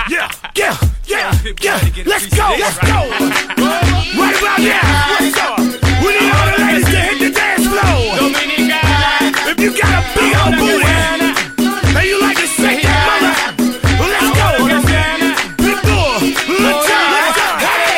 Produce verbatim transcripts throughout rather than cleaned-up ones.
Yeah, yeah, yeah, yeah. Let's go, let's go. Right about now, what's up? We need all the ladies to hit the dance floor. If you got a big old booty and you like to shake that mother, well, let's go. Big bull, let's go, let's go.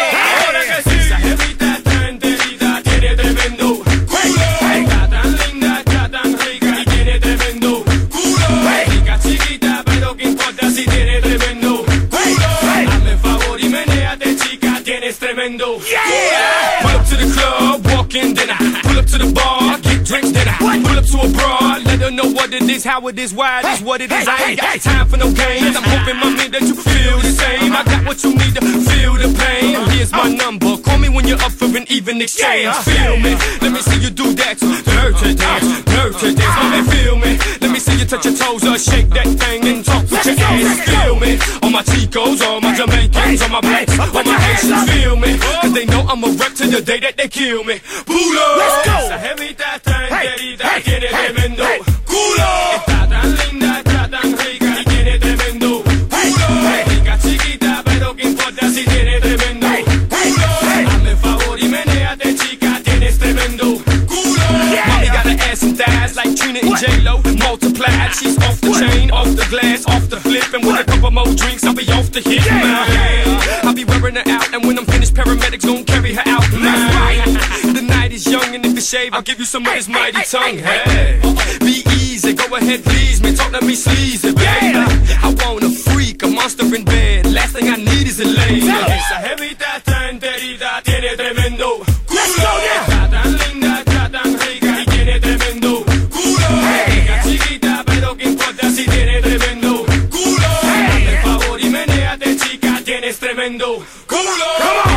Esa jevita tan enterita tiene tremendo culo. Está tan linda, está tan rica y tiene tremendo culo. Rica chiquita, pero qué importa si tiene tremendo culo. Hazme favor y menéate, chica, tienes tremendo culo. Pull up to the club, walk in, then I pull up to the bar, get drinks, then I pull up to a broad, let her know what it is, how it is, why it is, what it is. I ain't got time for no games. I'm hoping, mommy, that you feel the same. I got what you need to feel the pain. Here's my number. Call me when you're up for an even exchange. Feel me? Let me see you do that. Dirty dance, dirty dance. Mommy, feel me? Let me see you touch your toes or shake that thing and talk with your ass. Feel me? All my Chicos, all my Jamaicans, all my blacks, all my Haitians. Feel me? Cause they know I'm a wreck to the day that they kill me. Pulo. Let's go. Esa jevita tan querida tiene tremendo culo. Está tan linda, está tan rica y tiene tremendo culo. Rica chiquita, pero qué importa si tiene tremendo culo. Hazme favor y menéate, chica, tienes tremendo culo. Mommy got her ass and thighs like Trina and J-Lo multiplied. She's off the chain, off the glass, off the flip, and with a couple more drinks, I'll be off the hit. Yeah. I'll be wearing her out, and when I'm finished, paramedics gon' carry her out. That's right. The night is young, and if you shave, I'll give you some of his mighty tongue. Hey, be easy, go ahead, please me, talk to me sleazy, baby. I want a freak, a monster in bed. Last thing I need is a lady. Esa jevita tan enterita tiene tremendo culo. Está tan linda, está tan rica y tiene tremendo culo. Rica chiquita, pero qué importa si tiene tremendo culo. Hazme favor y menéate, chica, tienes tremendo culo.